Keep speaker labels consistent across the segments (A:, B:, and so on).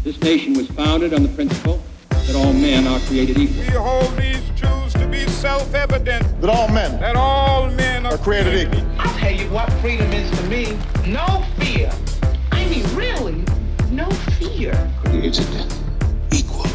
A: This nation was founded on the principle that all men are created equal.
B: We hold these truths to be self-evident.
C: That all men
B: are
C: created equal.
D: I'll tell you what freedom is to me. No fear. I mean, really, no fear.
A: Created equal.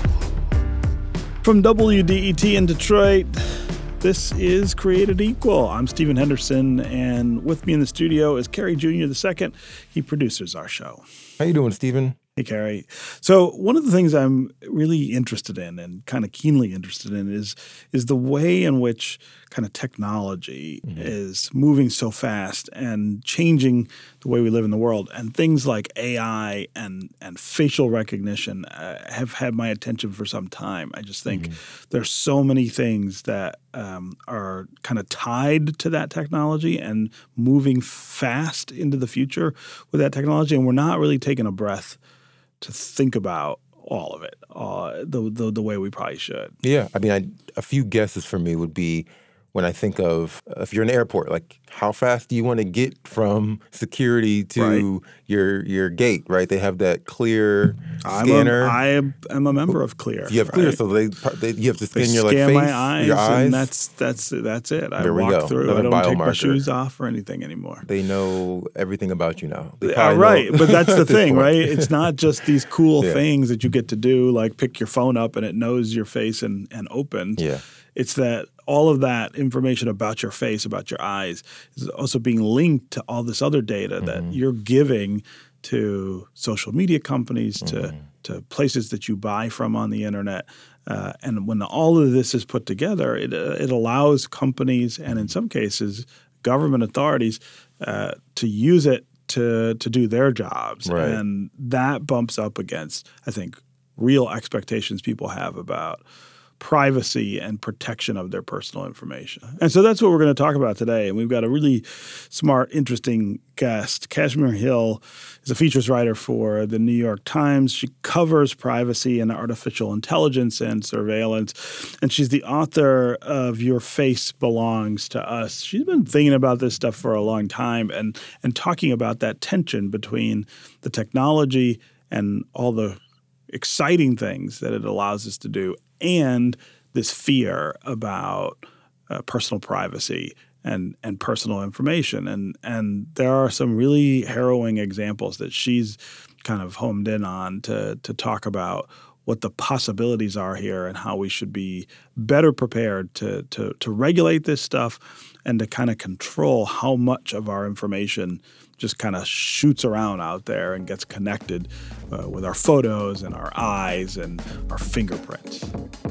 E: From WDET in Detroit, this is Created Equal. I'm Stephen Henderson, and with me in the studio is Kerry Jr. II. He produces our show.
F: How you doing, Stephen?
E: Hey, Kerry. So one of the things I'm really interested in and kind of keenly interested in is the way in which kind of technology is moving so fast and changing the way we live in the world. And things like AI and facial recognition have had my attention for some time. I just think there's so many things that are kind of tied to that technology and moving fast into the future with that technology. And we're not really taking a breath to think about all of it the way we probably should.
F: Yeah. I mean, a few guesses for me would be when I think of if you're in an airport, like how fast do you want to get from security to your gate, right? They have that Clear scanner.
E: I am a member of Clear.
F: You have Clear, so they you have to scan your
E: scan
F: face,
E: my eyes,
F: your eyes.
E: And that's it. I
F: There we
E: walk
F: go.
E: through.
F: Another
E: I don't take my
F: biomarker.
E: shoes off or anything anymore.
F: They know everything about you now. They
E: Right,
F: know
E: but that's the
F: at this
E: thing,
F: point.
E: right? It's not just these cool
F: Yeah.
E: things that you get to do, like pick your phone up and it knows your face and opens.
F: Yeah.
E: It's that all of that information about your face, about your eyes, is also being linked to all this other data that you're giving to social media companies, to places that you buy from on the internet. And when all of this is put together, it allows companies and in some cases government authorities to use it to do their jobs.
F: Right.
E: And that bumps up against, I think, real expectations people have about privacy and protection of their personal information. And so that's what we're going to talk about today. And we've got a really smart, interesting guest. Kashmir Hill is a features writer for the New York Times. She covers privacy and artificial intelligence and surveillance. And she's the author of Your Face Belongs to Us. She's been thinking about this stuff for a long time and talking about that tension between the technology and all the exciting things that it allows us to do and this fear about personal privacy and personal information. And there are some really harrowing examples that she's kind of homed in on to talk about what the possibilities are here and how we should be better prepared to regulate this stuff and to kind of control how much of our information just kind of shoots around out there and gets connected with our photos and our eyes and our fingerprints.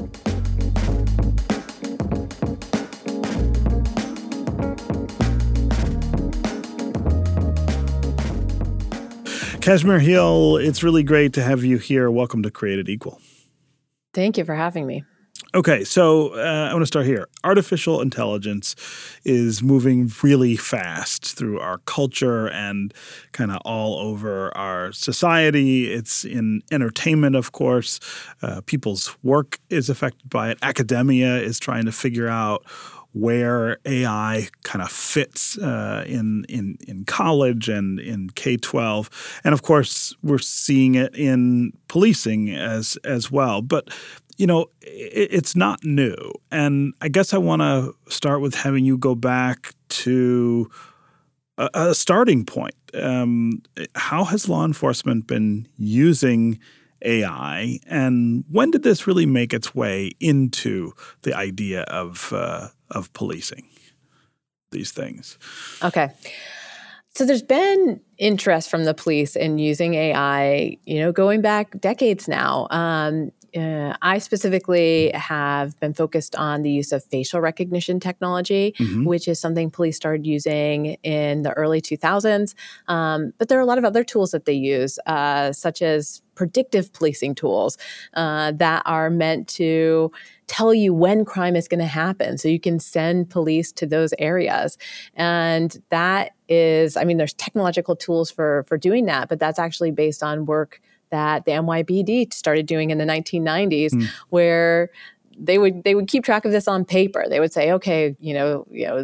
E: Kashmir Hill, it's really great to have you here. Welcome to Created Equal.
G: Thank you for having me.
E: Okay, so I want to start here. Artificial intelligence is moving really fast through our culture and kind of all over our society. It's in entertainment, of course. People's work is affected by it. Academia is trying to figure out where AI kind of fits in college and in K-12. And, of course, we're seeing it in policing as well. But you know, it's not new. And I guess I want to start with having you go back to a starting point. How has law enforcement been using AI, and when did this really make its way into the idea of policing these things? Okay.
G: So there's been interest from the police in using AI, going back decades now. I specifically have been focused on the use of facial recognition technology, which is something police started using in the early 2000s. But there are a lot of other tools that they use, such as predictive policing tools that are meant to tell you when crime is going to happen so you can send police to those areas. And that is, there's technological tools for doing that, but that's actually based on work that the NYPD started doing in the 1990s, where they would keep track of this on paper. They would say, okay,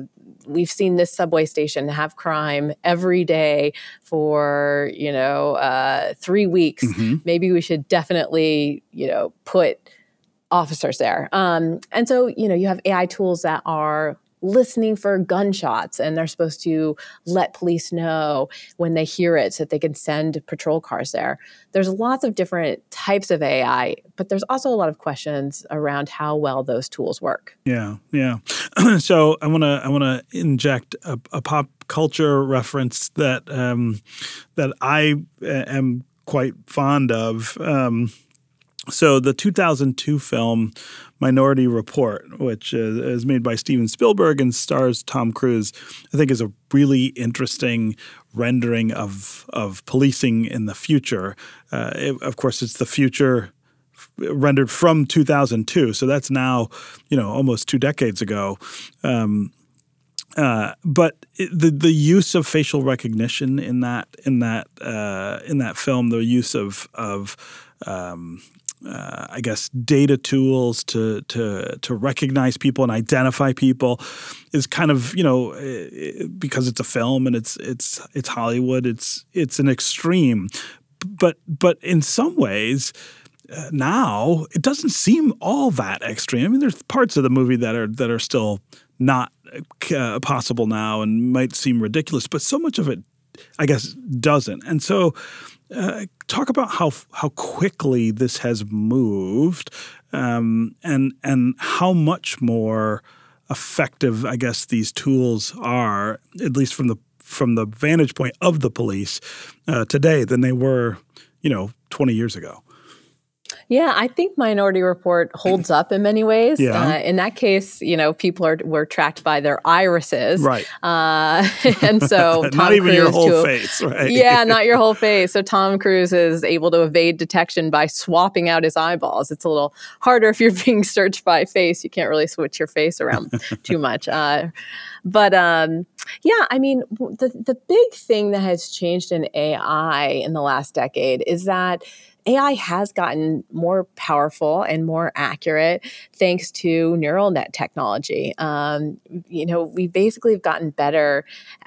G: we've seen this subway station have crime every day for 3 weeks. Maybe we should definitely put officers there. And so you have AI tools that are listening for gunshots, and they're supposed to let police know when they hear it so that they can send patrol cars there. There's lots of different types of AI, but there's also a lot of questions around how well those tools work.
E: Yeah. So I want to inject a pop culture reference that I am quite fond of. So the 2002 film Minority Report, which is made by Steven Spielberg and stars Tom Cruise, I think is a really interesting rendering of policing in the future. Of course, it's the future rendered from 2002, so that's now almost 2 decades ago. But the use of facial recognition in that film, the use of I guess data tools to recognize people and identify people is kind of because it's a film and it's Hollywood, it's an extreme, but in some ways now it doesn't seem all that extreme. I mean, there's parts of the movie that are still not possible now and might seem ridiculous, but so much of it, I guess, doesn't. And so talk about how quickly this has moved, and how much more effective, I guess, these tools are, at least from the vantage point of the police today, than they were, 20 years ago.
G: Yeah, I think Minority Report holds up in many ways.
E: Yeah.
G: In that case, people were tracked by their irises.
E: Right.
G: And so Tom
E: not even
G: Cruise
E: your whole face, right?
G: Yeah, not your whole face. So Tom Cruise is able to evade detection by swapping out his eyeballs. It's a little harder if you're being searched by face. You can't really switch your face around too much. The big thing that has changed in AI in the last decade is that AI has gotten more powerful and more accurate thanks to neural net technology. We basically have gotten better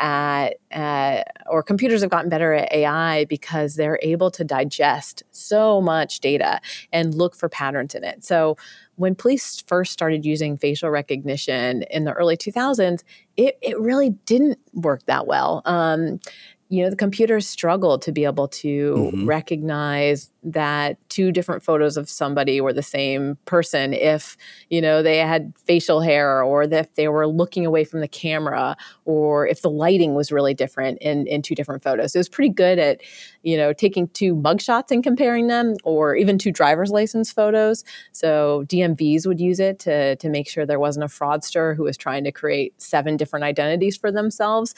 G: or computers have gotten better at AI because they're able to digest so much data and look for patterns in it. So when police first started using facial recognition in the early 2000s, it really didn't work that well. The computers struggled to be able to recognize that 2 different photos of somebody were the same person if, they had facial hair, or if they were looking away from the camera, or if the lighting was really different in 2 different photos. It was pretty good at, taking 2 mugshots and comparing them, or even 2 driver's license photos. So DMVs would use it to make sure there wasn't a fraudster who was trying to create 7 different identities for themselves.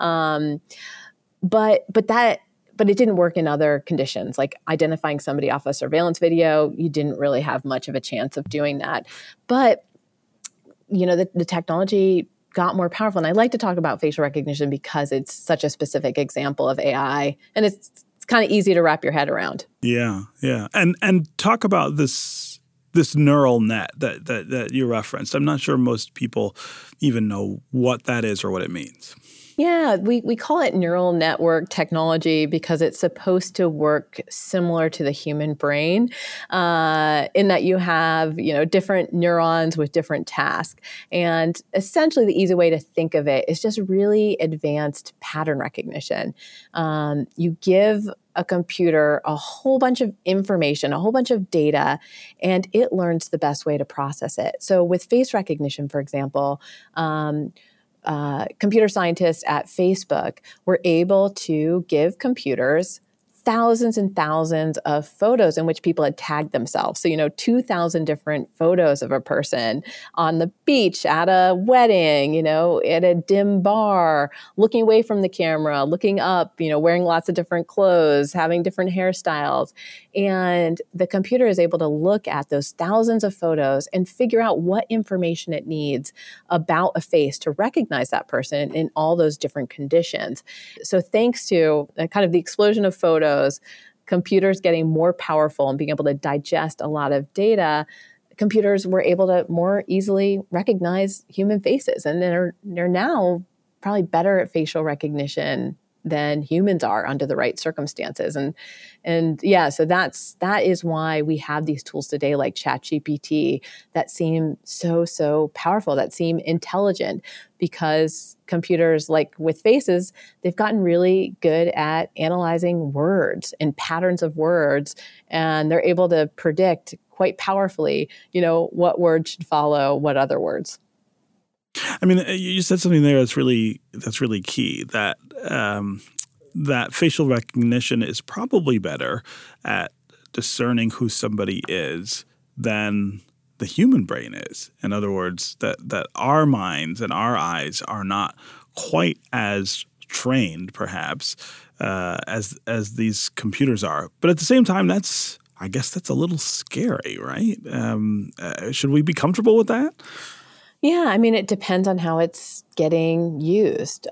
G: But it didn't work in other conditions, like identifying somebody off a surveillance video. You didn't really have much of a chance of doing that. But, the technology got more powerful. And I like to talk about facial recognition because it's such a specific example of AI, and it's kind of easy to wrap your head around.
E: Yeah. And talk about this neural net that you referenced. I'm not sure most people even know what that is or what it means.
G: Yeah, we call it neural network technology because it's supposed to work similar to the human brain, in that you have, different neurons with different tasks. And essentially the easy way to think of it is just really advanced pattern recognition. You give a computer a whole bunch of information, a whole bunch of data, and it learns the best way to process it. So with face recognition, for example, computer scientists at Facebook were able to give computers thousands and thousands of photos in which people had tagged themselves. So, 2,000 different photos of a person on the beach, at a wedding, at a dim bar, looking away from the camera, looking up, wearing lots of different clothes, having different hairstyles. And the computer is able to look at those thousands of photos and figure out what information it needs about a face to recognize that person in all those different conditions. So thanks to kind of the explosion of photos, computers getting more powerful and being able to digest a lot of data, computers were able to more easily recognize human faces. And they're now probably better at facial recognition than humans are under the right circumstances. And yeah, so that is why we have these tools today like ChatGPT that seem so powerful, that seem intelligent, because computers, like with faces, they've gotten really good at analyzing words and patterns of words, and they're able to predict quite powerfully, what words should follow what other words.
E: I mean, you said something there that's really key, that that facial recognition is probably better at discerning who somebody is than the human brain is. In other words, that our minds and our eyes are not quite as trained, perhaps, as these computers are. But at the same time, I guess that's a little scary, right? Should we be comfortable with that?
G: Yeah, I mean, it depends on how it's getting used.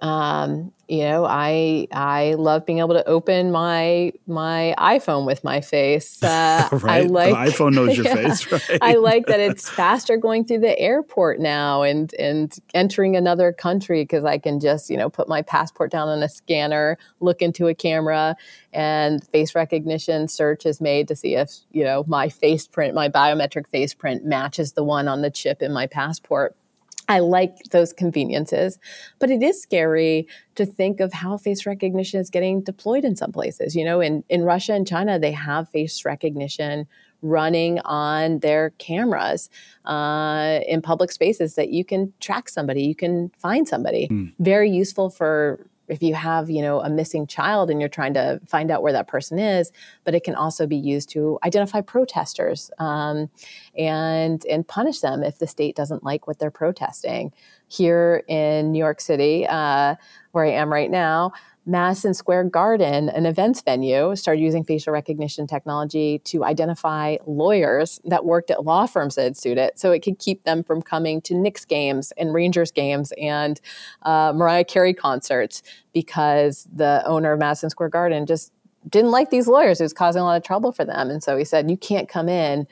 G: I love being able to open my iPhone with my face.
E: Right. The iPhone knows your face, right?
G: I like that it's faster going through the airport now and entering another country, because I can just, put my passport down on a scanner, look into a camera, and face recognition search is made to see if, my face print, my biometric face print matches the one on the chip in my passport. I like those conveniences, but it is scary to think of how face recognition is getting deployed in some places. In Russia and China, they have face recognition running on their cameras in public spaces that you can track somebody, you can find somebody. Very useful for if you have, a missing child and you're trying to find out where that person is, but it can also be used to identify protesters and punish them if the state doesn't like what they're protesting. Here in New York City, where I am right now, Madison Square Garden, an events venue, started using facial recognition technology to identify lawyers that worked at law firms that had sued it, so it could keep them from coming to Knicks games and Rangers games and Mariah Carey concerts, because the owner of Madison Square Garden just didn't like these lawyers. It was causing a lot of trouble for them. And so he said, you can't come in,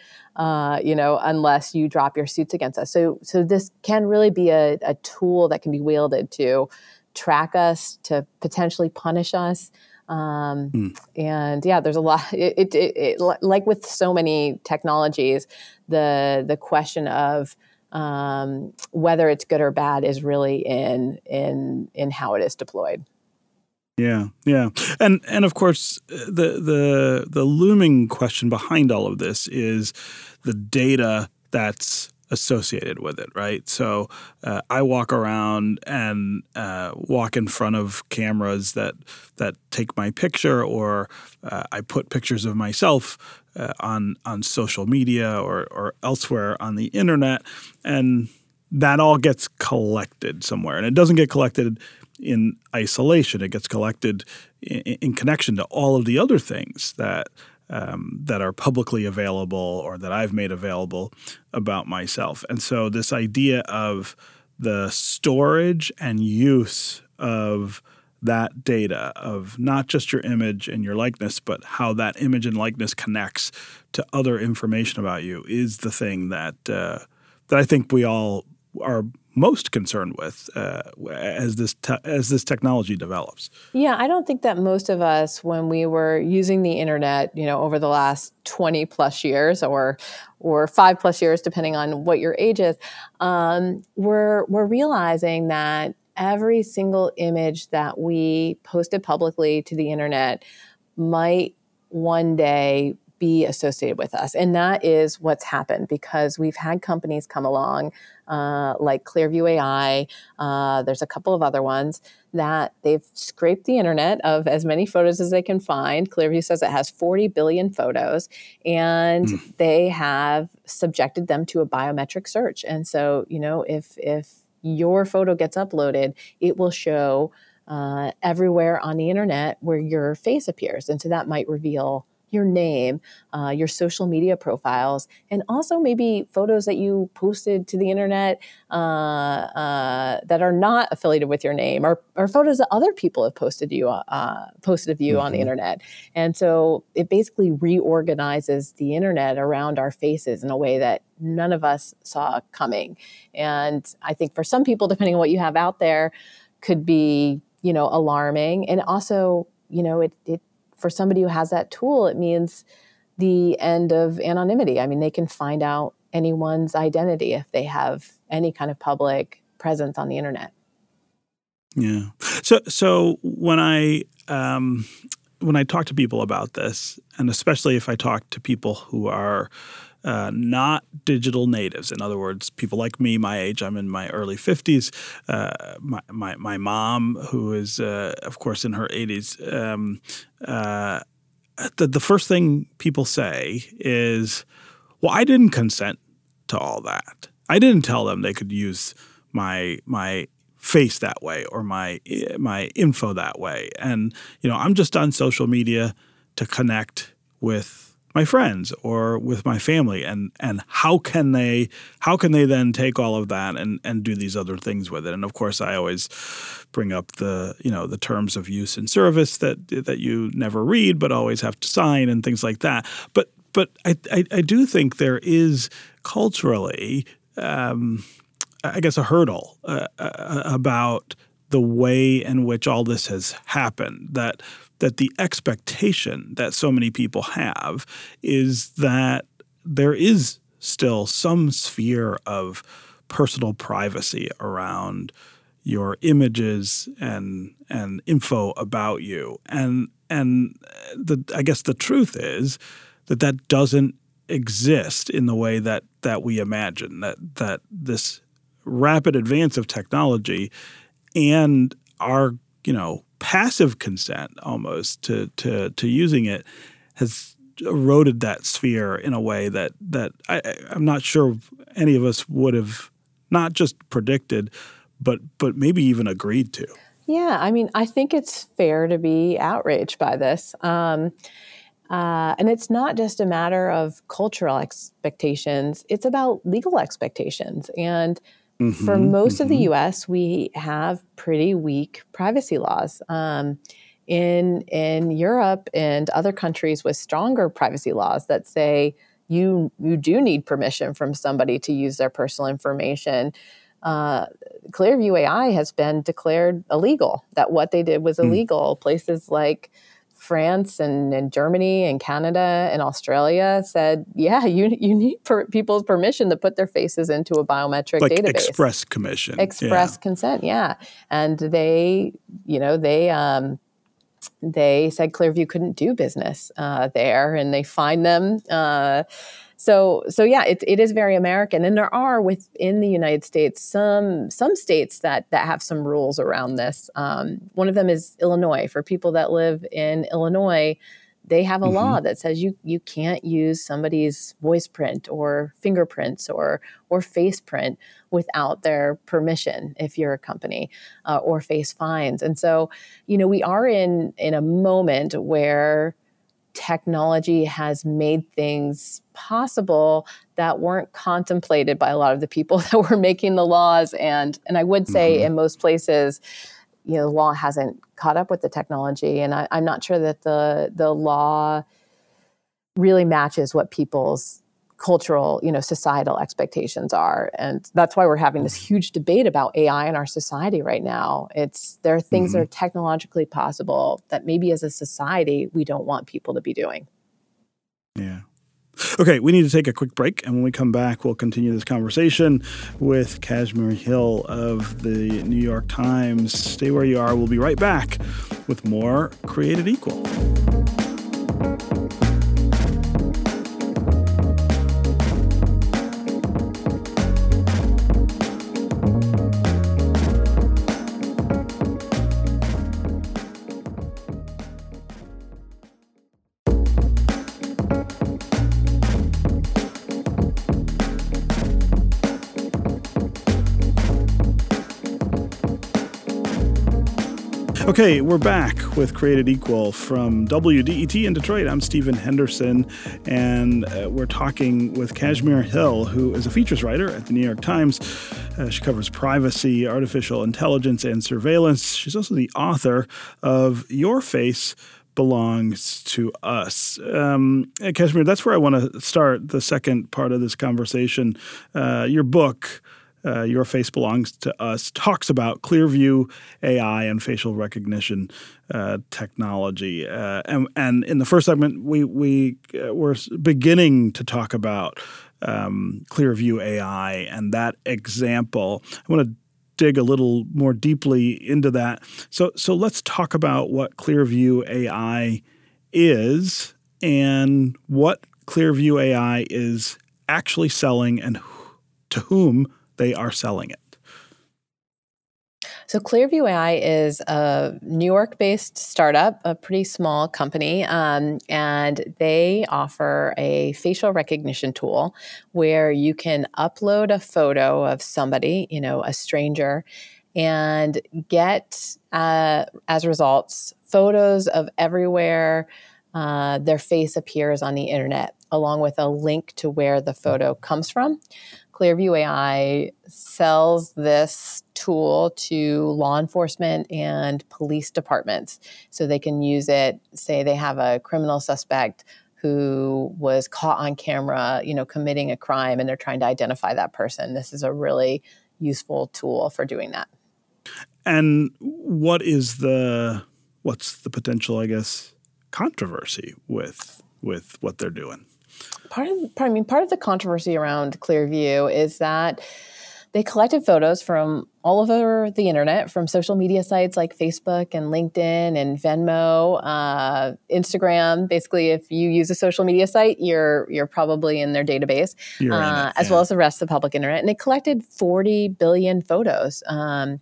G: unless you drop your suits against us. So this can really be a tool that can be wielded to track us, to potentially punish us. And yeah, there's a lot, it like with so many technologies, the question of whether it's good or bad is really in how it is deployed.
E: Yeah. And of course, the looming question behind all of this is the data that's associated with it, right? So I walk around and walk in front of cameras that take my picture, or I put pictures of myself on social media or elsewhere on the internet, and that all gets collected somewhere. And it doesn't get collected in isolation. It gets collected in connection to all of the other things that are publicly available or that I've made available about myself. And so this idea of the storage and use of that data, of not just your image and your likeness, but how that image and likeness connects to other information about you, is the thing that I think we all are most concerned with as this technology develops.
G: Yeah, I don't think that most of us, when we were using the internet, over the last 20 plus years or 5 plus years, depending on what your age is, we're realizing that every single image that we posted publicly to the internet might one day be associated with us. And that is what's happened, because we've had companies come along like Clearview AI. There's a couple of other ones that they've scraped the internet of as many photos as they can find. Clearview says it has 40 billion photos, and they have subjected them to a biometric search. And so, if your photo gets uploaded, it will show everywhere on the internet where your face appears. And so that might reveal your name, your social media profiles, and also maybe photos that you posted to the internet that are not affiliated with your name, or photos that other people have posted of you on the internet. And so it basically reorganizes the internet around our faces in a way that none of us saw coming. And I think for some people, depending on what you have out there, could be, alarming. And also, it for somebody who has that tool, it means the end of anonymity. I mean, they can find out anyone's identity if they have any kind of public presence on the internet.
E: Yeah. So when I talk to people about this, and especially if I talk to people who are not digital natives, in other words, people like me, my age, I'm in my early 50s. My mom, who is, of course, in her 80s, the first thing people say is, well, I didn't consent to all that. I didn't tell them they could use my face that way or my info that way. And, I'm just on social media to connect with my friends or with my family. And how can they then take all of that and do these other things with it? And of course, I always bring up the terms of use and service that you never read but always have to sign and things like that. But I do think there is culturally, I guess, a hurdle about the way in which all this has happened, that the expectation that so many people have is that there is still some sphere of personal privacy around your images and info about you. And I guess the truth is that doesn't exist in the way that we imagine, that this rapid advance of technology and our, passive consent almost to using it has eroded that sphere in a way that I'm not sure any of us would have not just predicted, but maybe even agreed to.
G: Yeah, I mean, I think it's fair to be outraged by this. And it's not just a matter of cultural expectations. It's about legal expectations. And for most of the U.S., we have pretty weak privacy laws. In Europe and other countries with stronger privacy laws that say you do need permission from somebody to use their personal information, Clearview AI has been declared illegal, that what they did was illegal. Places like France and Germany and Canada and Australia said, yeah, you need people's permission to put their faces into a biometric database.
E: Express commission.
G: Express consent, yeah. And they said Clearview couldn't do business there, and they fined them. So yeah, it is very American, and there are within the United States some states that have some rules around this. One of them is Illinois. For people that live in Illinois, they have a law that says you can't use somebody's voice print or fingerprints or face print without their permission if you're a company, or face fines. And so, we are in a moment where technology has made things possible that weren't contemplated by a lot of the people that were making the laws. And I would say in most places, the law hasn't caught up with the technology. And I'm not sure that the law really matches what people's cultural, societal expectations are. And that's why we're having this huge debate about AI in our society right now. There are things that are technologically possible that maybe as a society, we don't want people to be doing.
E: Yeah. Okay, we need to take a quick break. And when we come back, we'll continue this conversation with Kashmir Hill of the New York Times. Stay where you are. We'll be right back with more Created Equal. Okay, we're back with Created Equal from WDET in Detroit. I'm Stephen Henderson, and we're talking with Kashmir Hill, who is a features writer at the New York Times. She covers privacy, artificial intelligence, and surveillance. She's also the author of Your Face Belongs to Us. Kashmir, that's where I want to start the second part of this conversation. Your book, Your Face Belongs to Us, talks about Clearview AI and facial recognition technology. And in the first segment, we were beginning to talk about Clearview AI and that example. I want to dig a little more deeply into that. So let's talk about what Clearview AI is and what Clearview AI is actually selling and to whom they are selling it.
G: So Clearview AI is a New York-based startup, a pretty small company, and they offer a facial recognition tool where you can upload a photo of somebody, a stranger, and get, as results, photos of everywhere their face appears on the internet, along with a link to where the photo comes from. Clearview AI sells this tool to law enforcement and police departments so they can use it. Say they have a criminal suspect who was caught on camera, committing a crime, and they're trying to identify that person. This is a really useful tool for doing that.
E: And what's the potential, I guess, controversy with what they're doing?
G: Part of the controversy around Clearview is that they collected photos from all over the internet, from social media sites like Facebook and LinkedIn and Venmo, Instagram. Basically, if you use a social media site, you're probably in their database, as well as the rest of the public internet. And they collected 40 billion photos. And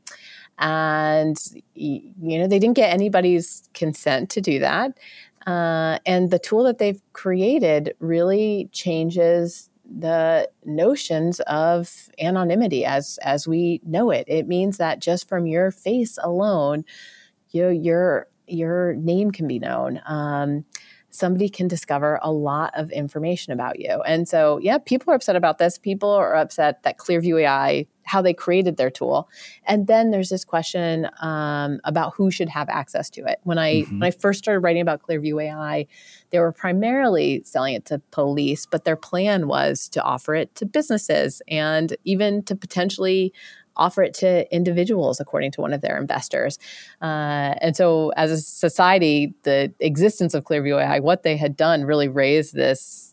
G: they didn't get anybody's consent to do that. And the tool that they've created really changes the notions of anonymity as we know it. It means that just from your face alone, your name can be known. Somebody can discover a lot of information about you. And so, people are upset about this. People are upset that Clearview AI, how they created their tool. And then there's this question about who should have access to it. When I first started writing about Clearview AI, they were primarily selling it to police, but their plan was to offer it to businesses and even to potentially offer it to individuals, according to one of their investors. And so as a society, the existence of Clearview AI, what they had done really raised this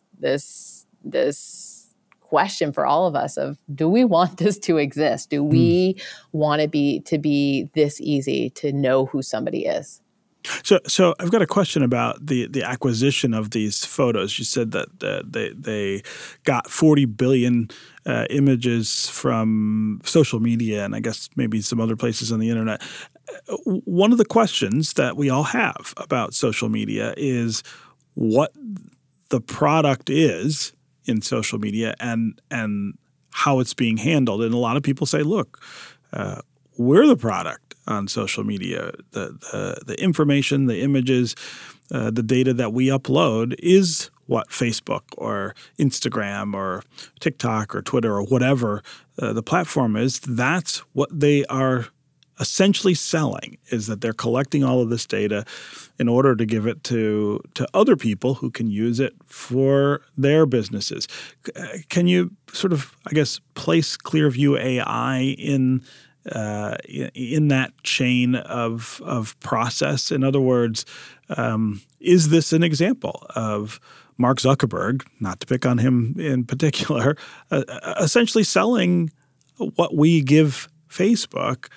G: question for all of us of, do we want this to exist? Do we want it to be this easy to know who somebody is?
E: So I've got a question about the acquisition of these photos. You said that they got 40 billion images from social media and I guess maybe some other places on the internet. One of the questions that we all have about social media is what the product is in social media and how it's being handled. And a lot of people say, look, we're the product on social media. The information, the images, the data that we upload is what Facebook or Instagram or TikTok or Twitter or whatever the platform is. That's what they are essentially selling, is that they're collecting all of this data in order to give it to other people who can use it for their businesses. Can you sort of, I guess, place Clearview AI in that chain of process? In other words, is this an example of Mark Zuckerberg, not to pick on him in particular, essentially selling what we give Facebook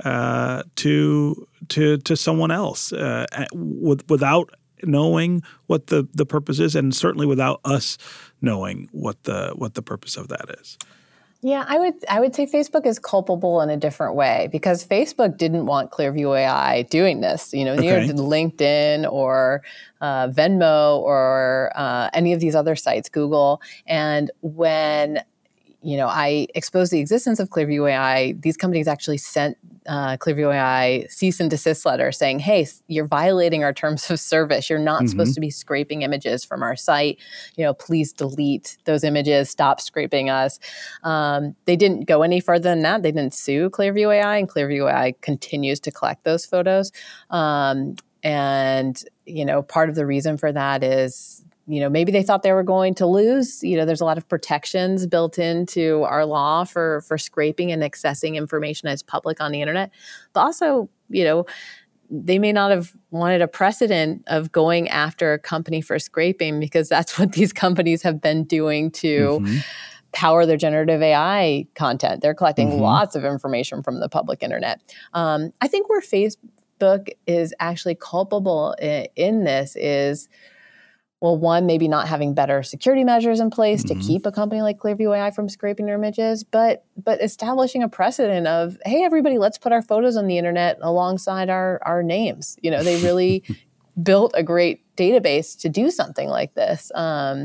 E: to someone else without knowing what the purpose is, and certainly without us knowing what the purpose of that is?
G: Yeah, I would say Facebook is culpable in a different way because Facebook didn't want Clearview AI doing this. Neither did LinkedIn or Venmo or any of these other sites, Google. And when I exposed the existence of Clearview AI, these companies actually sent Clearview AI cease and desist letter saying, hey, you're violating our terms of service. You're not supposed to be scraping images from our site. Please delete those images. Stop scraping us. They didn't go any further than that. They didn't sue Clearview AI, and Clearview AI continues to collect those photos. And part of the reason for that is maybe they thought they were going to lose. There's a lot of protections built into our law for scraping and accessing information as public on the internet. But also, they may not have wanted a precedent of going after a company for scraping, because that's what these companies have been doing to power their generative AI content. They're collecting lots of information from the public internet. I think where Facebook is actually culpable in this is, well, one, maybe not having better security measures in place to keep a company like Clearview AI from scraping your images, but establishing a precedent of, hey, everybody, let's put our photos on the internet alongside our names. They really built a great database to do something like this. So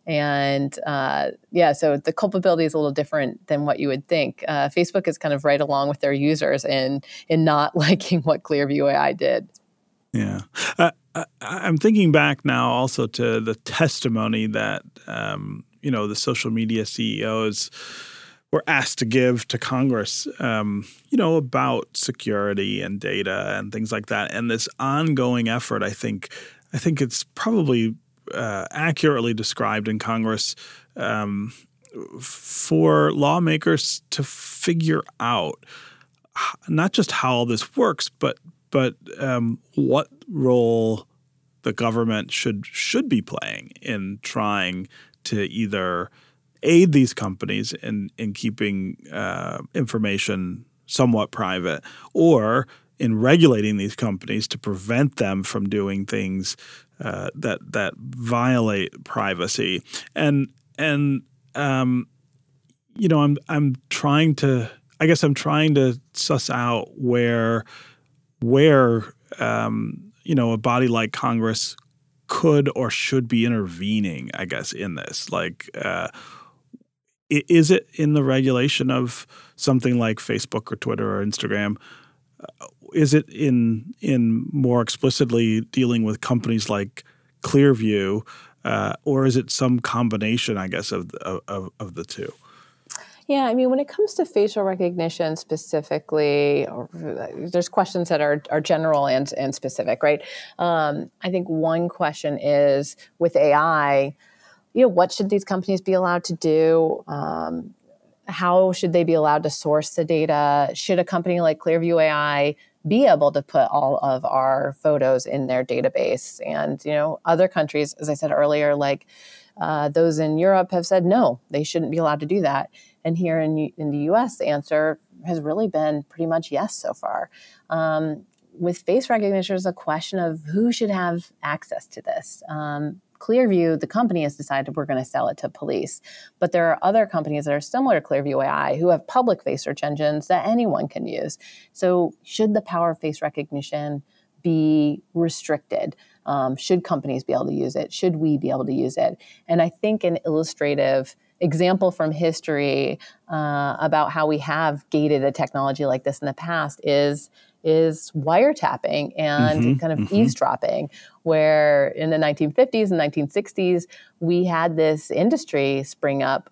G: the culpability is a little different than what you would think. Facebook is kind of right along with their users in not liking what Clearview AI did.
E: Yeah. I'm thinking back now also to the testimony that, the social media CEOs were asked to give to Congress, about security and data and things like that. And this ongoing effort, I think it's probably accurately described in Congress for lawmakers to figure out not just how all this works, but what role the government should be playing in trying to either aid these companies in keeping information somewhat private, or in regulating these companies to prevent them from doing things that violate privacy. I'm trying to suss out where a body like Congress could or should be intervening, I guess, in this. Is it in the regulation of something like Facebook or Twitter or Instagram? Is it in more explicitly dealing with companies like Clearview, or is it some combination, I guess, of the two?
G: Yeah, when it comes to facial recognition specifically, there's questions that are general and specific, right? I think one question is, with AI, what should these companies be allowed to do? How should they be allowed to source the data? Should a company like Clearview AI be able to put all of our photos in their database? And, other countries, as I said earlier, like those in Europe have said, no, they shouldn't be allowed to do that. And here in the U.S., the answer has really been pretty much yes so far. With face recognition, there's a question of who should have access to this. Clearview, the company, has decided we're going to sell it to police. But there are other companies that are similar to Clearview AI who have public face search engines that anyone can use. So should the power of face recognition be restricted? Should companies be able to use it? Should we be able to use it? And I think an illustrative example from history about how we have gated a technology like this in the past is wiretapping and kind of eavesdropping, where in the 1950s and 1960s, we had this industry spring up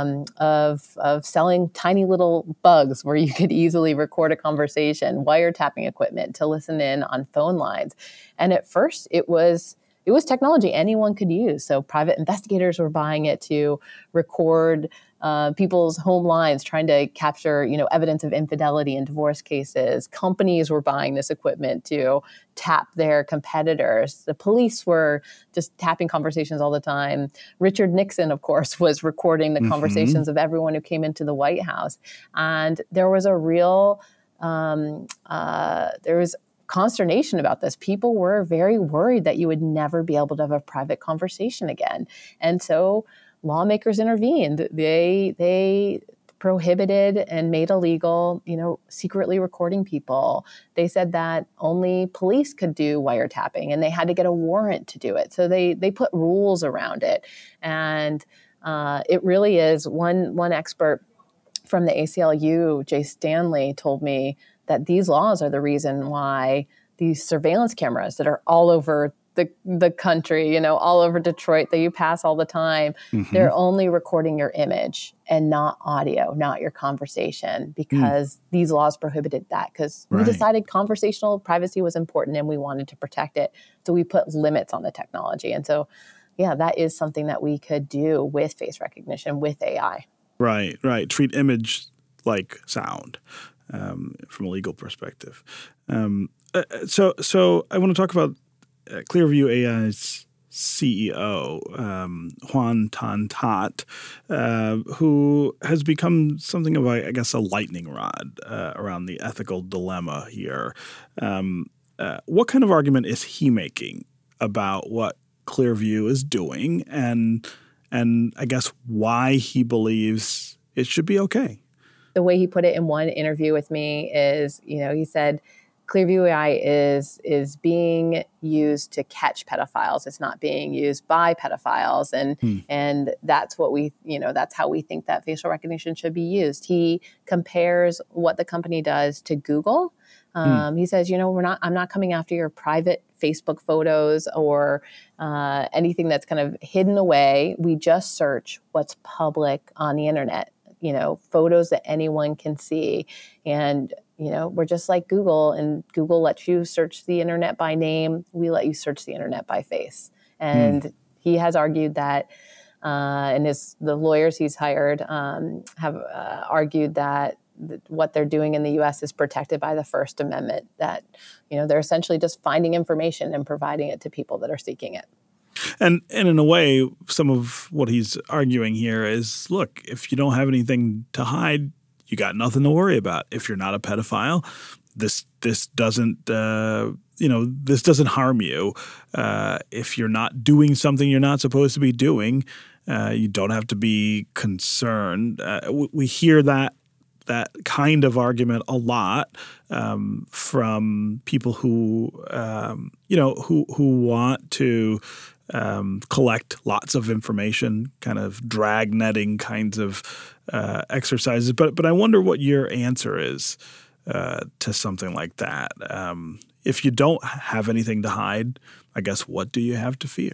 G: of selling tiny little bugs where you could easily record a conversation, wiretapping equipment to listen in on phone lines. And at first, it was technology anyone could use. So private investigators were buying it to record people's home lines, trying to capture, evidence of infidelity in divorce cases. Companies were buying this equipment to tap their competitors. The police were just tapping conversations all the time. Richard Nixon, of course, was recording the conversations of everyone who came into the White House. And there was a real, consternation about this. People were very worried that you would never be able to have a private conversation again. And so lawmakers intervened. They prohibited and made illegal, secretly recording people. They said that only police could do wiretapping and they had to get a warrant to do it. So they put rules around it. And it really is, one expert from the ACLU, Jay Stanley, told me that these laws are the reason why these surveillance cameras that are all over the country, all over Detroit that you pass all the time, they're only recording your image and not audio, not your conversation, because these laws prohibited that, because we decided conversational privacy was important and we wanted to protect it. So we put limits on the technology. And so that is something that we could do with face recognition, with AI.
E: Right. Treat image like sound from a legal perspective. So I want to talk about Clearview AI's CEO, Hoan Ton-That, who has become something of, I guess, a lightning rod around the ethical dilemma here. What kind of argument is he making about what Clearview is doing, and I guess why he believes it should be okay?
G: The way he put it in one interview with me is, he said, Clearview AI is being used to catch pedophiles. It's not being used by pedophiles. And that's what that's how we think that facial recognition should be used. He compares what the company does to Google. He says, I'm not coming after your private Facebook photos or anything that's kind of hidden away. We just search what's public on the internet, photos that anyone can see. And we're just like Google, and Google lets you search the internet by name. We let you search the internet by face. And he has argued that, and the lawyers he's hired have argued that what they're doing in the U.S. is protected by the First Amendment, that, they're essentially just finding information and providing it to people that are seeking it.
E: And in a way, some of what he's arguing here is, look, if you don't have anything to hide, you got nothing to worry about. If you're not a pedophile, this doesn't this doesn't harm you. If you're not doing something you're not supposed to be doing, you don't have to be concerned. We hear that kind of argument a lot from people who who want to collect lots of information, kind of drag netting kinds of exercises. But I wonder what your answer is to something like that. If you don't have anything to hide, I guess what do you have to fear?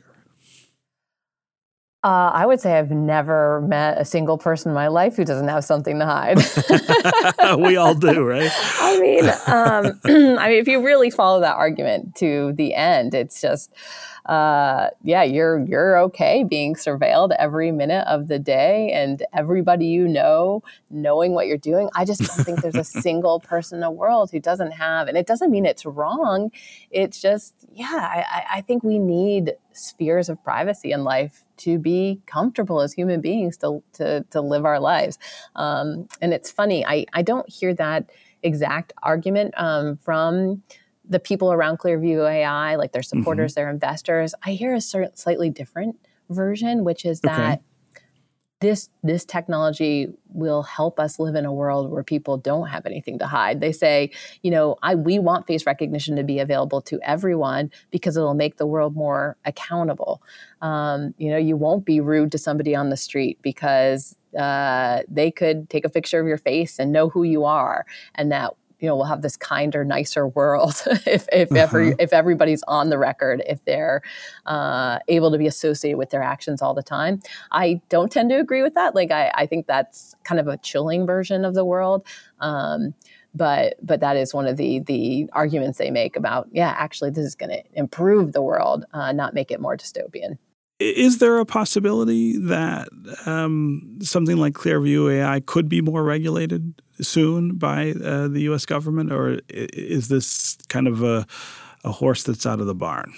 G: I would say I've never met a single person in my life who doesn't have something to hide.
E: We all do, right?
G: I mean, if you really follow that argument to the end, it's just, you're okay being surveilled every minute of the day, and everybody knowing what you're doing. I just don't think there's a single person in the world who doesn't have, and it doesn't mean it's wrong. It's just, I think we need spheres of privacy in life to be comfortable as human beings to live our lives. And it's funny, I don't hear that exact argument from the people around Clearview AI, like their supporters, their investors. I hear a slightly different version, which is that this technology will help us live in a world where people don't have anything to hide. They say, we want face recognition to be available to everyone because it'll make the world more accountable. You won't be rude to somebody on the street because they could take a picture of your face and know who you are, and that we'll have this kinder, nicer world if everybody's on the record, if they're able to be associated with their actions all the time. I don't tend to agree with that. Like, I think that's kind of a chilling version of the world. But that is one of the arguments they make about, actually, this is going to improve the world, not make it more dystopian.
E: Is there a possibility that something like Clearview AI could be more regulated soon by the U.S. government, or is this kind of a horse that's out of the barn?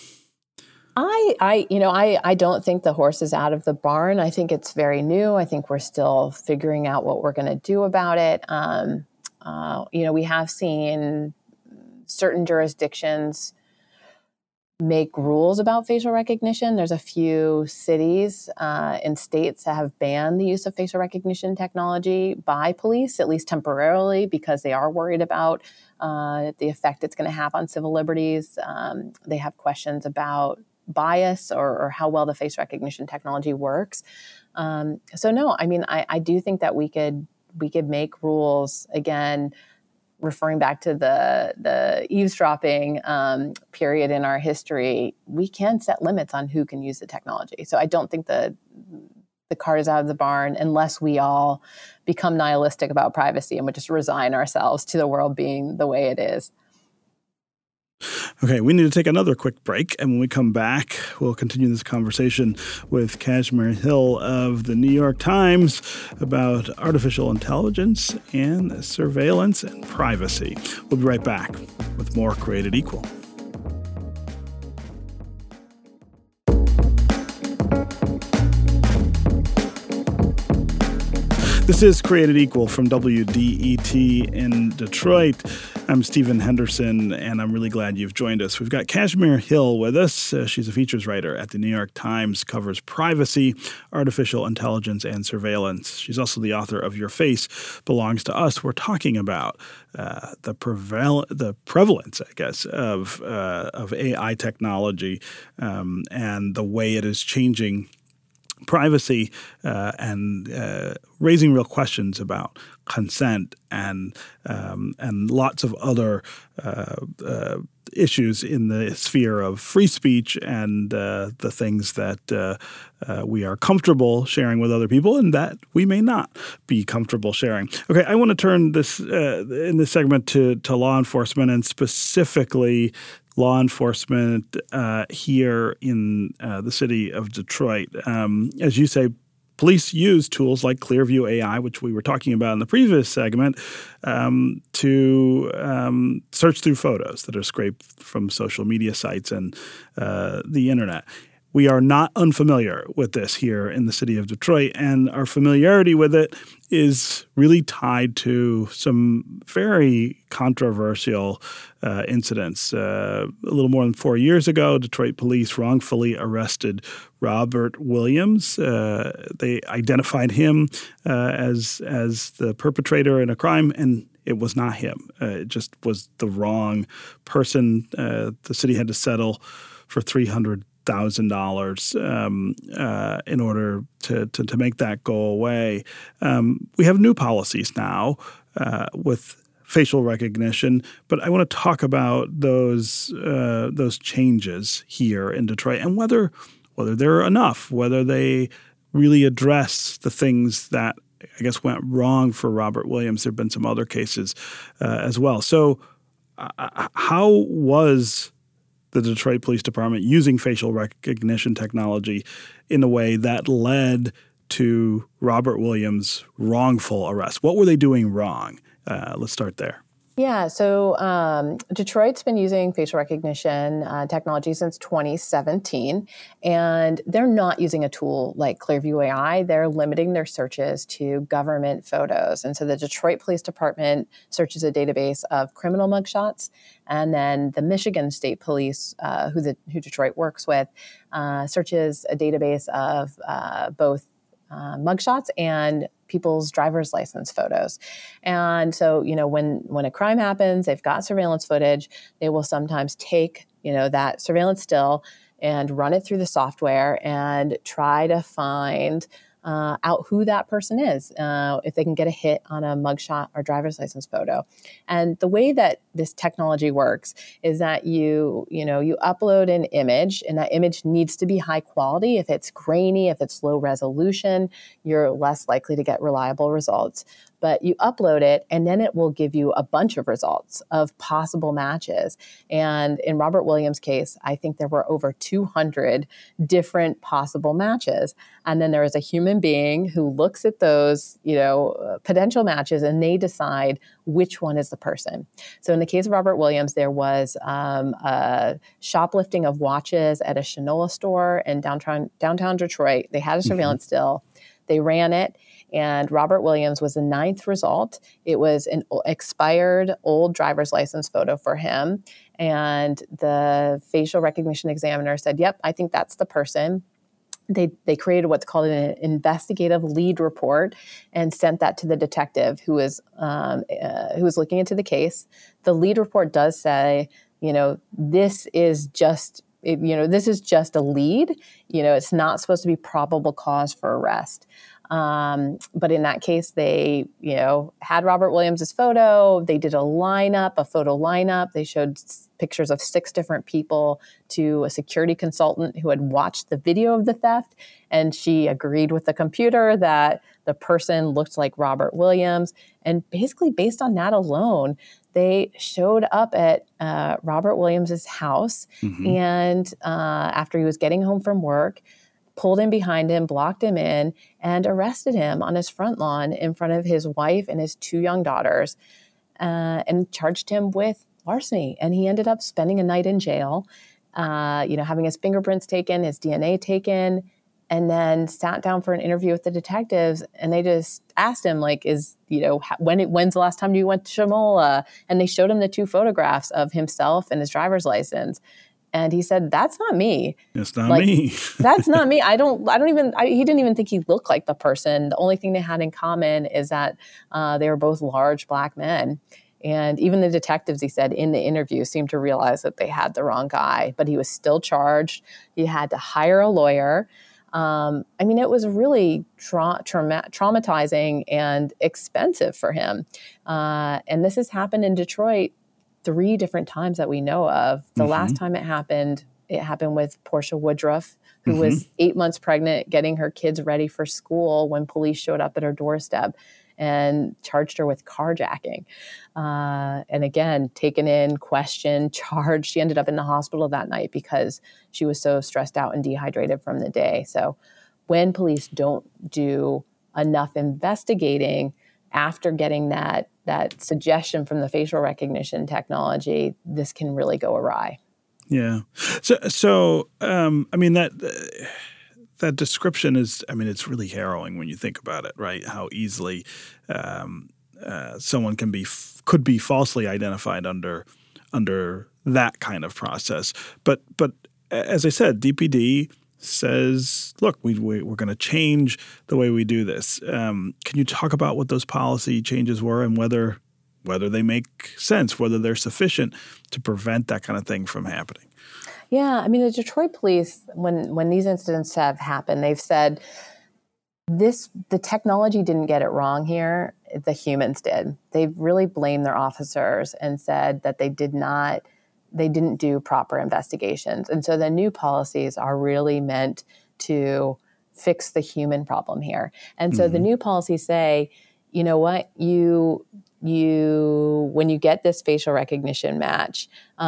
G: I don't think the horse is out of the barn. I think it's very new. I think we're still figuring out what we're going to do about it. We have seen certain jurisdictions make rules about facial recognition. There's a few cities and states that have banned the use of facial recognition technology by police, at least temporarily, because they are worried about the effect it's going to have on civil liberties. They have questions about bias or how well the face recognition technology works. So no, I do think that we could make rules, again, referring back to the eavesdropping period in our history. We can set limits on who can use the technology. So I don't think the cart is out of the barn unless we all become nihilistic about privacy and would just resign ourselves to the world being the way it is.
E: Okay, we need to take another quick break. And when we come back, we'll continue this conversation with Kashmir Hill of the New York Times about artificial intelligence and surveillance and privacy. We'll be right back with more Created Equal. This is Created Equal from WDET in Detroit. I'm Stephen Henderson, and I'm really glad you've joined us. We've got Kashmir Hill with us. She's a features writer at the New York Times, covers privacy, artificial intelligence, and surveillance. She's also the author of Your Face Belongs to Us. We're talking about the prevalence, I guess, of AI technology and the way it is changing privacy and raising real questions about consent and lots of other issues in the sphere of free speech and the things that we are comfortable sharing with other people and that we may not be comfortable sharing. Okay, I want to turn this in this segment to law enforcement and specifically law enforcement here in the city of Detroit. As you say, police use tools like Clearview AI, which we were talking about in the previous segment, to search through photos that are scraped from social media sites and the internet. We are not unfamiliar with this here in the city of Detroit, and our familiarity with it is really tied to some very controversial incidents. A little more than 4 years ago, Detroit police wrongfully arrested Robert Williams. They identified him as the perpetrator in a crime, and it was not him. It just was the wrong person. The city had to settle for $300,000 in order to make that go away. We have new policies now with facial recognition, but I want to talk about those changes here in Detroit and whether they're enough, whether they really address the things that I guess went wrong for Robert Williams. There have been some other cases as well. So how was the Detroit Police Department using facial recognition technology in a way that led to Robert Williams' wrongful arrest? What were they doing wrong? Let's start there.
G: Yeah, so Detroit's been using facial recognition technology since 2017, and they're not using a tool like Clearview AI. They're limiting their searches to government photos. And so the Detroit Police Department searches a database of criminal mugshots, and then the Michigan State Police, who Detroit works with, searches a database of both mugshots and people's driver's license photos. And so, when a crime happens, they've got surveillance footage, they will sometimes take, that surveillance still and run it through the software and try to find out who that person is, if they can get a hit on a mugshot or driver's license photo. And the way that this technology works is that you upload an image, and that image needs to be high quality. If it's grainy, if it's low resolution, you're less likely to get reliable results. But you upload it, and then it will give you a bunch of results of possible matches. And in Robert Williams' case, I think there were over 200 different possible matches. And then there is a human being who looks at those, potential matches, and they decide which one is the person. So in the case of Robert Williams, there was a shoplifting of watches at a Shinola store in downtown Detroit. They had a surveillance still. They ran it, and Robert Williams was the 9th result. It was an expired old driver's license photo for him, and the facial recognition examiner said, "Yep, I think that's the person." They created what's called an investigative lead report and sent that to the detective who was looking into the case. The lead report does say, this is just a lead. It's not supposed to be probable cause for arrest. But in that case, they, had Robert Williams' photo. They did a photo lineup. They showed pictures of 6 different people to a security consultant who had watched the video of the theft. And she agreed with the computer that the person looked like Robert Williams. And basically, based on that alone, they showed up at Robert Williams's house, and after he was getting home from work, pulled in behind him, blocked him in, and arrested him on his front lawn in front of his wife and his 2 young daughters, and charged him with larceny. And he ended up spending a night in jail, having his fingerprints taken, his DNA taken, and then sat down for an interview with the detectives. And they just asked him, like, when's the last time you went to Shamola? And they showed him the 2 photographs of himself and his driver's license. And he said, "That's not me.
E: It's not me.
G: That's not me. He didn't even think he looked like the person. The only thing they had in common is that they were both large Black men." And even the detectives, he said, in the interview seemed to realize that they had the wrong guy, but he was still charged. He had to hire a lawyer. It was really traumatizing and expensive for him. And this has happened in Detroit 3 different times that we know of. The last time it happened with Portia Woodruff, who was 8 months pregnant, getting her kids ready for school when police showed up at her doorstep and charged her with carjacking. And again, taken in, questioned, charged. She ended up in the hospital that night because she was so stressed out and dehydrated from the day. So when police don't do enough investigating after getting that suggestion from the facial recognition technology, this can really go awry.
E: Yeah. So that description is, it's really harrowing when you think about it, right? How easily someone could be falsely identified under that kind of process. But as I said, DPD says, look, we're going to change the way we do this. Can you talk about what those policy changes were and whether they make sense, whether they're sufficient to prevent that kind of thing from happening?
G: Yeah, the Detroit police, when these incidents have happened, they've said the technology didn't get it wrong here, the humans did. They've really blamed their officers and said that they didn't do proper investigations. And so the new policies are really meant to fix the human problem here. And so the new policies say, you know what, when you get this facial recognition match,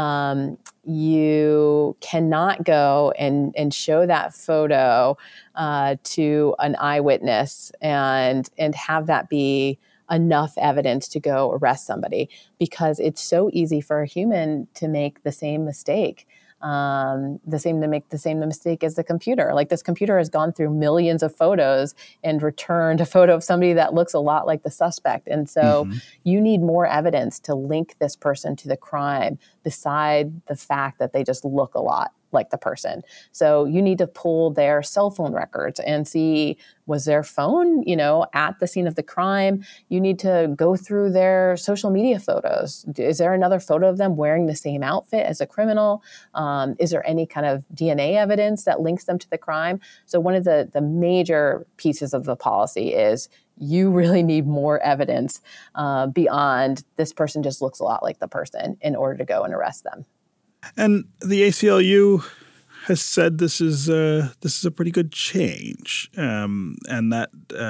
G: you cannot go and show that photo to an eyewitness and have that be enough evidence to go arrest somebody, because it's so easy for a human to make the same mistake. The same mistake as the computer. Like, this computer has gone through millions of photos and returned a photo of somebody that looks a lot like the suspect. And so you need more evidence to link this person to the crime beside the fact that they just look a lot like the person. So you need to pull their cell phone records and see, was their phone, at the scene of the crime? You need to go through their social media photos. Is there another photo of them wearing the same outfit as a criminal? Is there any kind of DNA evidence that links them to the crime? So one of the major pieces of the policy is you really need more evidence beyond this person just looks a lot like the person in order to go and arrest them.
E: And the ACLU has said this is a pretty good change, and that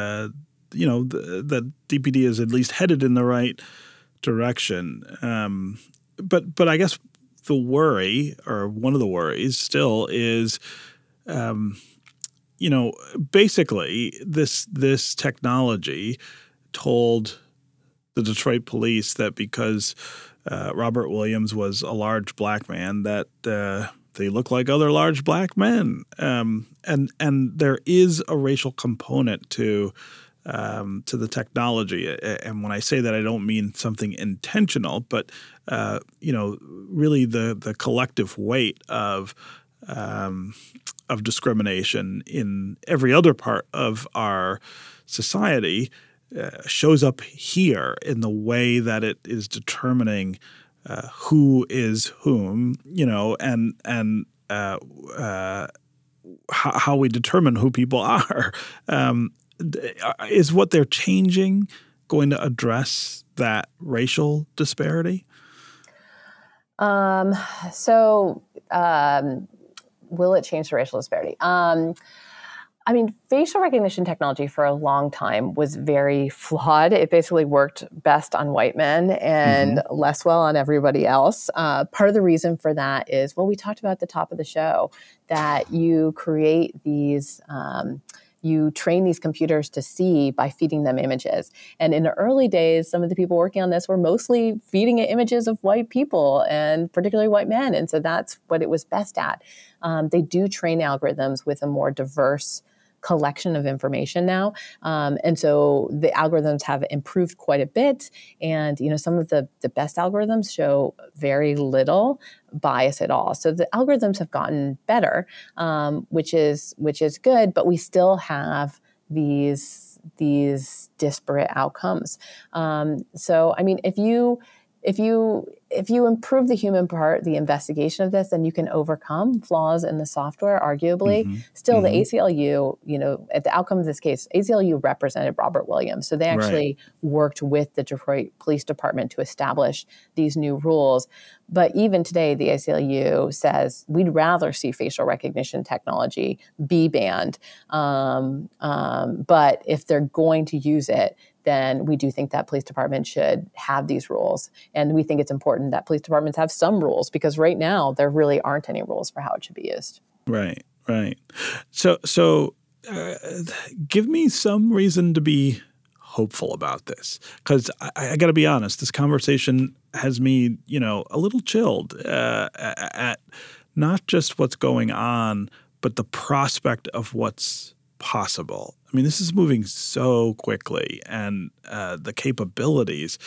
E: that DPD is at least headed in the right direction. But I guess the worry, or one of the worries, still is, basically this technology told the Detroit police that because Robert Williams was a large Black man, that they look like other large Black men, and there is a racial component to the technology. And when I say that, I don't mean something intentional, but really the collective weight of discrimination in every other part of our society shows up here in the way that it is determining who is whom, and how we determine who people are. Is what they're changing going to address that racial disparity?
G: Will it change the racial disparity? I mean, facial recognition technology for a long time was very flawed. It basically worked best on white men and less well on everybody else. Part of the reason for that is, well, we talked about at the top of the show that you create these you train these computers to see by feeding them images. And in the early days, some of the people working on this were mostly feeding it images of white people and particularly white men. And so that's what it was best at. They do train algorithms with a more diverse collection of information now. And so the algorithms have improved quite a bit. And, some of the best algorithms show very little bias at all. So the algorithms have gotten better, which is good, but we still have these disparate outcomes. So, I mean, if you improve the human part, the investigation of this, then you can overcome flaws in the software, arguably. Still, the ACLU, at the outcome of this case, ACLU represented Robert Williams. So they actually worked with the Detroit Police Department to establish these new rules. But even today, the ACLU says we'd rather see facial recognition technology be banned. But if they're going to use it, then we do think that police department should have these rules. And we think it's important that police departments have some rules because right now there really aren't any rules for how it should be used.
E: Right. So give me some reason to be hopeful about this, because I got to be honest, this conversation has me, a little chilled at not just what's going on, but the prospect of what's possible. I mean, this is moving so quickly, and the capabilities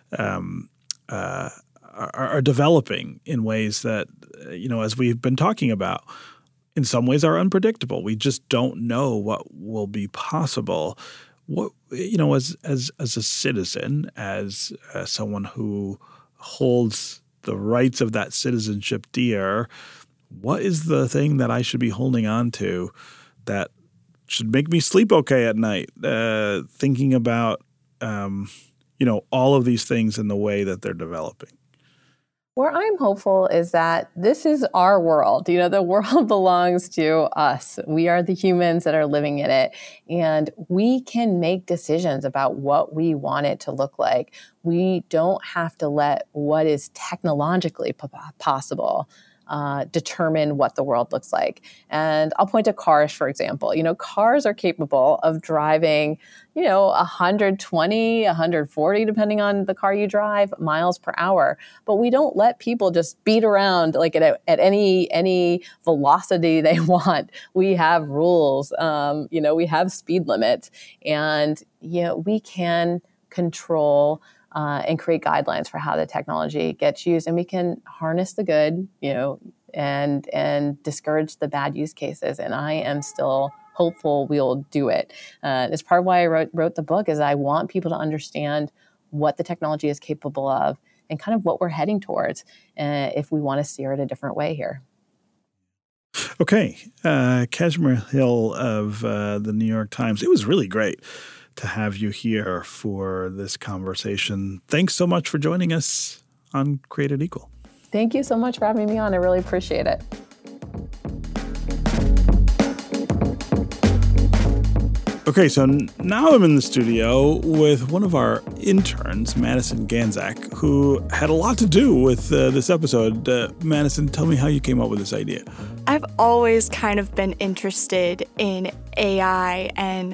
E: are developing in ways that, as we've been talking about, in some ways are unpredictable. We just don't know what will be possible. What, as a citizen, as someone who holds the rights of that citizenship dear, what is the thing that I should be holding on to that should make me sleep okay at night, thinking about, all of these things in the way that they're developing?
G: Where I'm hopeful is that this is our world. The world belongs to us. We are the humans that are living in it. And we can make decisions about what we want it to look like. We don't have to let what is technologically possible determine what the world looks like. And I'll point to cars, for example. Cars are capable of driving, 120, 140, depending on the car you drive, miles per hour. But we don't let people just beat around like at any velocity they want. We have rules. We have speed limits, and we can control and create guidelines for how the technology gets used. And we can harness the good, and discourage the bad use cases. And I am still hopeful we'll do it. It's part of why I wrote the book, is I want people to understand what the technology is capable of and kind of what we're heading towards if we want to steer it a different way here.
E: Okay. Kashmir Hill of the New York Times. It was really great to have you here for this conversation. Thanks so much for joining us on Created Equal.
G: Thank you so much for having me on. I really appreciate it.
E: Okay, so now I'm in the studio with one of our interns, Madison Ganzak, who had a lot to do with this episode. Madison, tell me how you came up with this idea.
H: I've always kind of been interested in AI and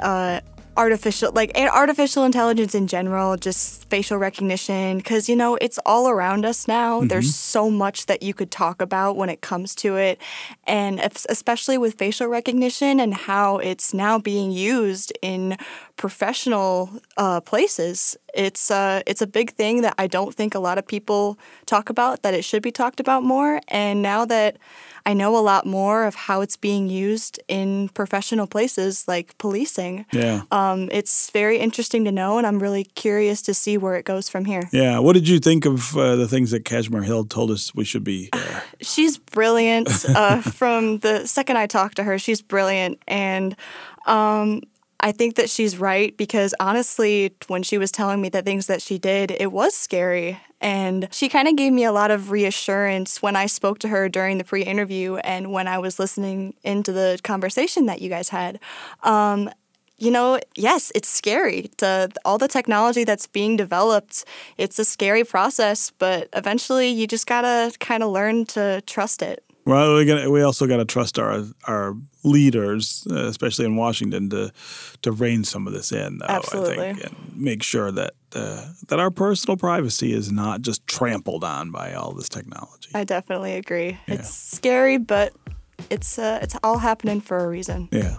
H: artificial intelligence in general, just facial recognition, because, it's all around us now. There's so much that you could talk about when it comes to it, and especially with facial recognition and how it's now being used in professional places. It's a big thing that I don't think a lot of people talk about, that it should be talked about more. And now that I know a lot more of how it's being used in professional places like policing, it's very interesting to know, and I'm really curious to see where it goes from here. Yeah.
E: What did you think of the things that Kashmir Hill told us we should be?
H: She's brilliant. From the second I talked to her, she's brilliant. And I think that she's right because honestly, when she was telling me the things that she did, it was scary. And she kind of gave me a lot of reassurance when I spoke to her during the pre-interview and when I was listening into the conversation that you guys had. Yes, it's scary. All the technology that's being developed, it's a scary process, but eventually you just gotta kind of learn to trust it.
E: Well, we also got to trust our leaders, especially in Washington, to rein some of this in, though,
H: Absolutely.
E: I think, and make sure that our personal privacy is not just trampled on by all this technology.
H: I definitely agree.
E: Yeah.
H: It's scary, but it's all happening for a reason.
E: Yeah.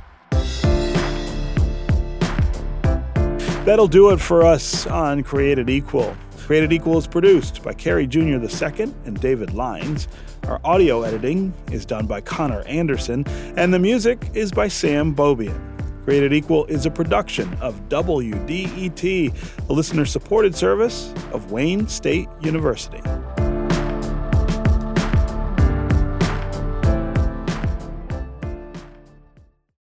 E: That'll do it for us on Created Equal. Created Equal is produced by Carrie Jr. II and David Lines. Our audio editing is done by Connor Anderson, and the music is by Sam Bobian. Created Equal is a production of WDET, the listener-supported service of Wayne State University.